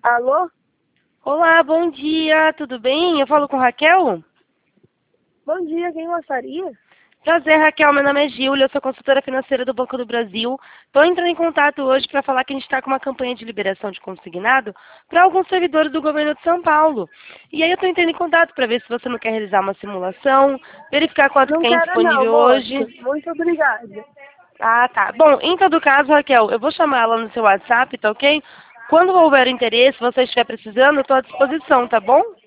Alô? Olá, bom dia, tudo bem? Eu falo com Raquel? Bom dia, quem gostaria? Prazer, Raquel, meu nome é Gília, eu sou consultora financeira do Banco do Brasil. Estou entrando em contato hoje para falar que a gente está com uma campanha de liberação de consignado para alguns servidores do governo de São Paulo. E aí eu estou entrando em contato para ver se você não quer realizar uma simulação, verificar quanto Não tem quero não, disponível moça. hoje. Muito obrigada. Ah, tá. Bom, em todo caso, Raquel, eu vou chamar ela no seu WhatsApp, tá ok? Quando houver interesse, você estiver precisando, eu estou à disposição, tá bom?